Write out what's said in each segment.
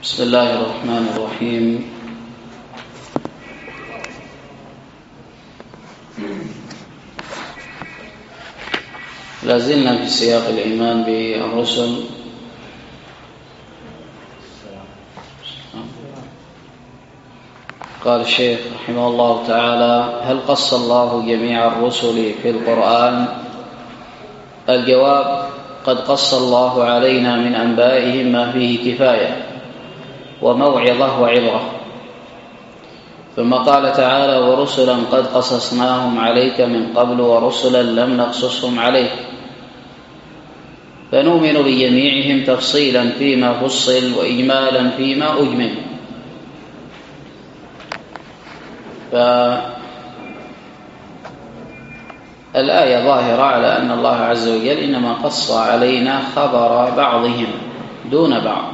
بسم الله الرحمن الرحيم. لازلنا في سياق الإيمان بالرسل. قال الشيخ رحمه الله تعالى: هل قص الله جميع الرسل في القرآن؟ الجواب: قد قص الله علينا من أنبائهم ما فيه كفاية وموعظة وعبرة. ثم قال تعالى: ورسلا قد قصصناهم عليك من قبل ورسلا لم نقصصهم عليك. فنؤمن بجميعهم تفصيلا فيما فصل وإجمالا فيما أجمل. فالآية ظاهرة على أن الله عز وجل إنما قص علينا خبر بعضهم دون بعض.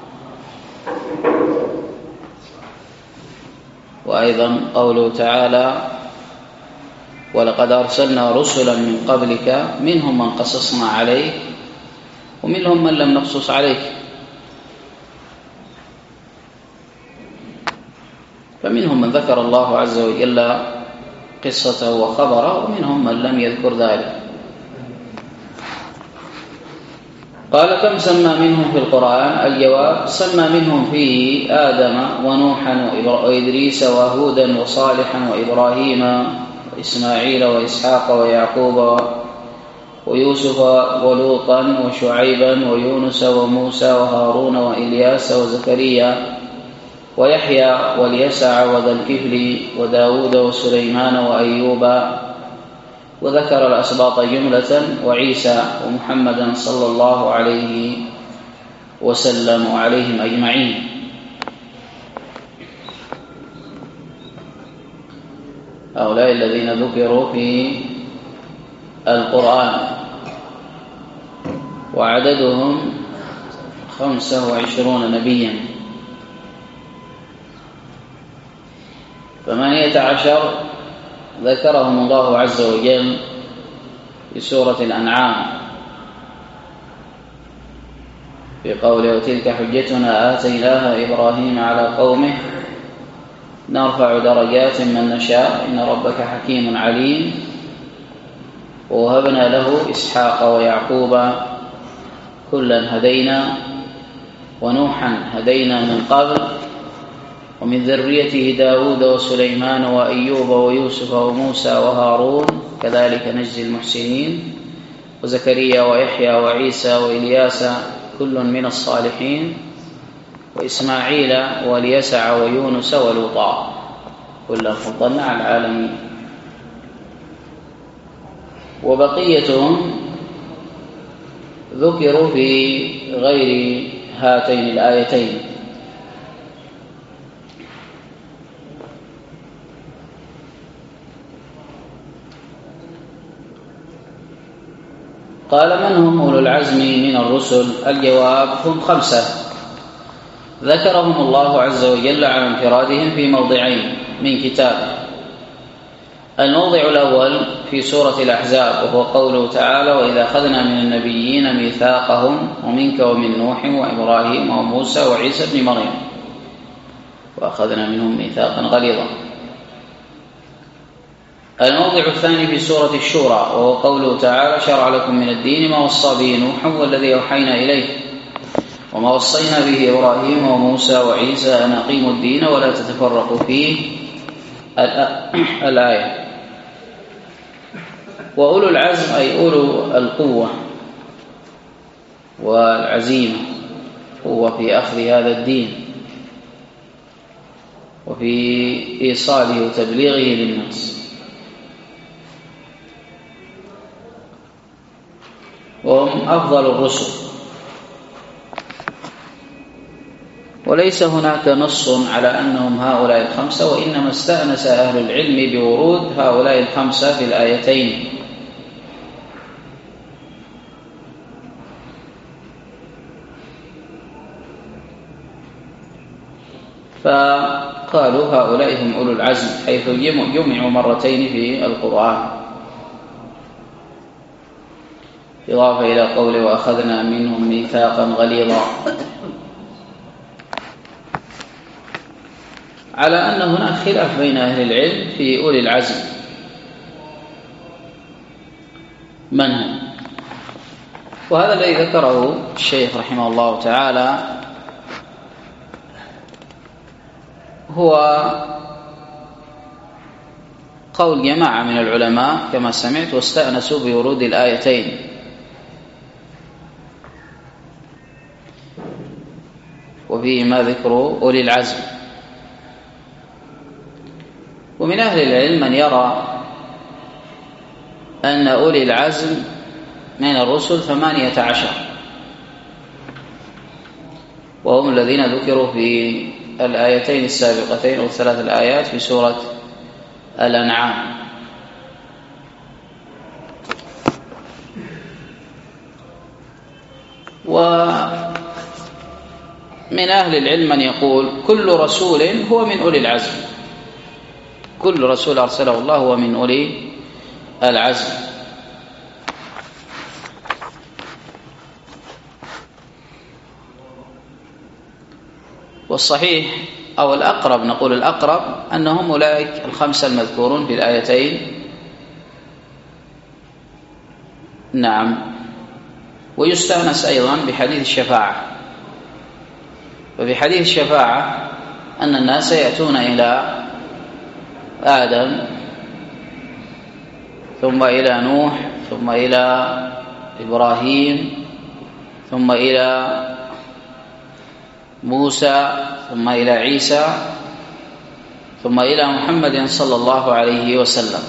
وأيضا قوله تعالى: ولقد أرسلنا رسلا من قبلك منهم من قصصنا عليك ومنهم من لم نقصص عليك. فمنهم من ذكر الله عز وجل قصته وخبره ومنهم من لم يذكر ذلك. قال: كم سمى منهم في القرآن؟ الجواب: سمى منهم فيه آدم ونوحا وإدريس وهودا وصالحا وإبراهيم وإسماعيل وإسحاق ويعقوب ويوسف ولوطا وشعيبا ويونس وموسى وهارون وإلياس وزكريا ويحيى واليسع وذا الكفل وداود وسليمان وأيوب، وذكر الأسباط جملة وعيسى ومحمدا صلى الله عليه وسلم وعليهم أجمعين. هؤلاء الذين ذكروا في القرآن وعددهم 25 نبيا. 18 ذكرهم الله عز وجل في سورة الأنعام في قوله: وتلك حجتنا آتيناها إبراهيم على قومه نرفع درجات من نشاء إن ربك حكيم عليم. ووهبنا له إسحاق ويعقوب كلا هدينا ونوحا هدينا من قبل ومن ذريته داود وسليمان وأيوب ويوسف وموسى وهارون كذلك نجزي المحسنين، وزكريا ويحيى وعيسى وإلياس كل من الصالحين، وإسماعيل واليسع ويونس ولوطا كلا فضلنا على العالمين. وبقيتهم ذكروا في غير هاتين الآيتين. قال: من هم أولو العزم من الرسل؟ الجواب: هم 5 ذكرهم الله عز وجل على انفرادهم في موضعين من كتابه. الموضع الأول في سورة الأحزاب وهو قوله تعالى: وإذا أخذنا من النبيين ميثاقهم ومنك ومن نوح وإبراهيم وموسى وعيسى بن مريم وأخذنا منهم ميثاقا غليظا. الموضع الثاني في سورة الشورى وهو قوله تعالى: شرع لكم من الدين ما وصى به نوح والذي أوحينا إليه وما وصينا به إبراهيم وموسى وعيسى أن أقيموا الدين ولا تتفرقوا فيه الآية. وأولو العزم أي أولو القوة والعزيمة، قوة في أخذ هذا الدين وفي إيصاله وتبليغه للناس. وهم أفضل الرسل، وليس هناك نص على أنهم هؤلاء 5، وإنما استأنس أهل العلم بورود هؤلاء 5 في الآيتين. فقالوا هؤلاء هم أولو العزم حيث جمعوا مرتين في القرآن، إضافة إلى قوله: وأخذنا منهم ميثاقا غليظا. على أن هناك خلاف بين أهل العلم في أولي العزم من هم، وهذا الذي ذكره الشيخ رحمه الله تعالى هو قول جماعة من العلماء كما سمعت، واستأنسوا بورود الآيتين، وفيهما ذكر أولي العزم. ومن أهل العلم من يرى أن أولي العزم من الرسل 18، وهم الذين ذكروا في الآيتين السابقتين أو الثلاث الآيات في سورة الأنعام. ومن أهل العلم من يقول كل رسول هو من أولي العزم، كل رسول أرسله الله هو من أولي العزم. والصحيح أو الأقرب، نقول الأقرب، أنهم أولئك الخمسة المذكورون في الآيتين. نعم. ويستأنس أيضا بحديث الشفاعة، وفي حديث الشفاعة أن الناس يأتون إلى آدم ثم إلى نوح ثم إلى إبراهيم ثم إلى موسى ثم إلى عيسى ثم إلى محمد صلى الله عليه وسلم.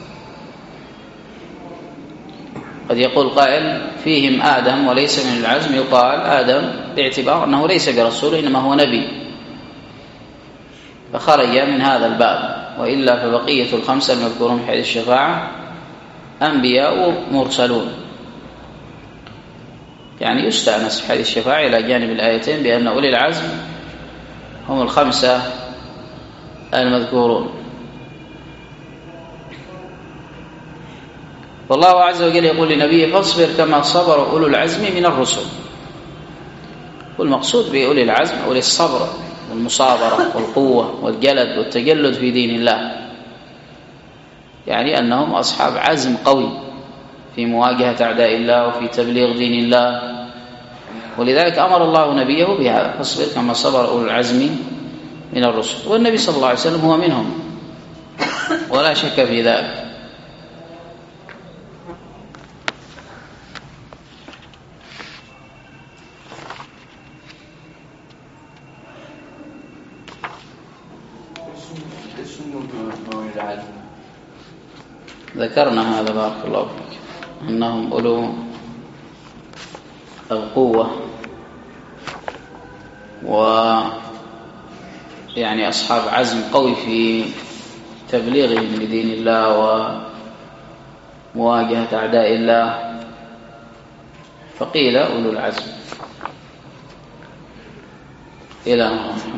قد يقول قائل فيهم آدم وليس من العزم، يقال آدم باعتبار أنه ليس برسول إنما هو نبي فخرج من هذا الباب، وإلا فبقية الخمسة المذكورون في حديث الشفاعة أنبياء مرسلون. يعني يستأنس في حديث الشفاعة إلى جانب الآيتين بأن أولي العزم هم الخمسة المذكورون. والله عز وجل يقول لنبيه فاصبر كما صبر أولو العزم من الرسل. والمقصود بأولي العزم أولي الصبر والمصابرة والقوة والجلد والتجلد في دين الله، يعني أنهم أصحاب عزم قوي في مواجهة أعداء الله وفي تبليغ دين الله. ولذلك أمر الله نبيه بهذا فاصبر كما صبر أولو العزم من الرسل، والنبي صلى الله عليه وسلم هو منهم ولا شك في ذلك. ذكرنا هذا بارك الله فيك، أنهم أولو القوة ويعني أصحاب عزم قوي في تبليغهم لدين الله ومواجهة أعداء الله، فقيل أولو العزم إلى